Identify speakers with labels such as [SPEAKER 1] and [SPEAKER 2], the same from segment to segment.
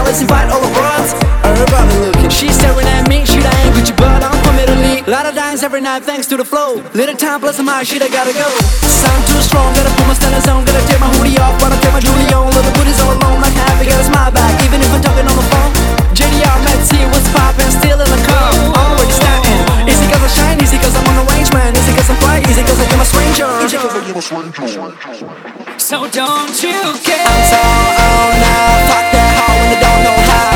[SPEAKER 1] let's invite all the broads. Everybody looking. She's staring at me, should I ain't Gucci, but I'm from Italy. Lot of dance every night thanks to the flow. Little time plus some high shit, I gotta go. Sound too strong, gotta put my standards on. Gotta take my hoodie off, wanna take my jewelry on. Little booties all alone, like happy, gotta smile back. Even if I'm talking on the phone. JDR, Met T, what's poppin', still in the car. Already starting. Is it cause I shine, is it cause I'm on arrangement? Is it cause I'm fly, is it cause I'm a stranger?
[SPEAKER 2] So don't you care?
[SPEAKER 1] I'm so on now, fuck that hoe when they don't know how.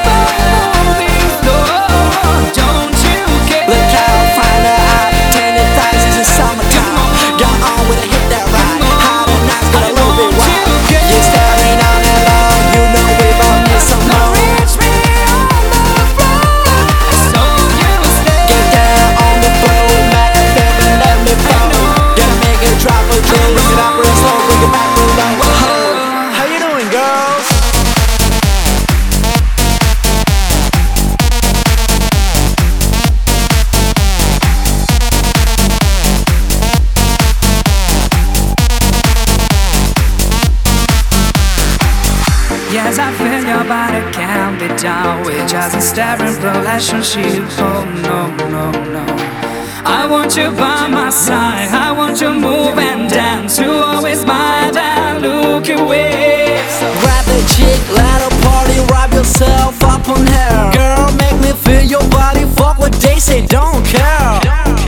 [SPEAKER 2] Don't you care?
[SPEAKER 1] Look how fine her out, turning thighs is in summertime. Go on with a hit that ride, hot and nice, got a little bit wild. You're staring on that long, you know we both need some more.
[SPEAKER 2] Reach me on the floor, so you stay.
[SPEAKER 1] Get down on the floor, Mac, baby, let me flow. Gotta make it drop a drill, bring it up real slow, bring it back real low. How you doing, girls?
[SPEAKER 2] Yes, I feel your body can't be down. We're just a staring relationship. Oh no, no, no. I want you by my side. I want you move and dance. You always smile and look away.
[SPEAKER 1] Grab the chick, let her party, wrap yourself up on her. Girl, make me feel your body, fuck what they say, don't care.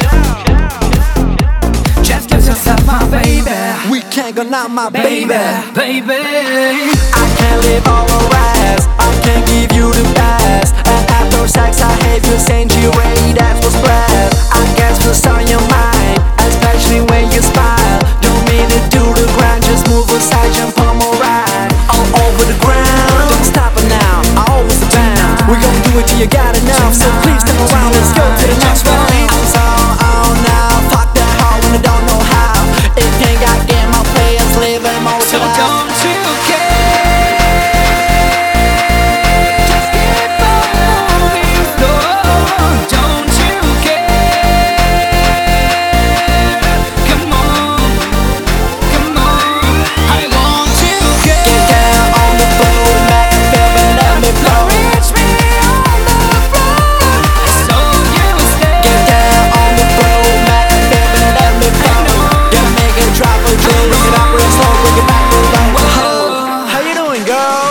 [SPEAKER 2] Just give yourself my baby.
[SPEAKER 1] We can't go now, my baby.
[SPEAKER 2] Baby.
[SPEAKER 1] I can't live all the rest, I can't give you the best. And after sex I hate you, saying you ready, that's what's blessed. I guess what's on your mind, especially when you smile. Don't mean to do the grind, just move aside, jump on my ride. All over the ground, don't stop it now, I always abound. We're gonna do it till you got enough, so please come around, let's go to the next round. I'm so on now, fuck that hoe when I don't know how. If you ain't got game, my players live in more.
[SPEAKER 2] So don't you care? Just keep on moving slow. Don't you care? Come on, come on. I want you to
[SPEAKER 1] Get down on the floor, Mac, baby, let me flow.
[SPEAKER 2] reach me on the floor, so you stay.
[SPEAKER 1] Get down on the floor, Mac, baby, let me flow. Gotta make it drop a drill, bring it up real slow, bring it back real low. How you doing, girl?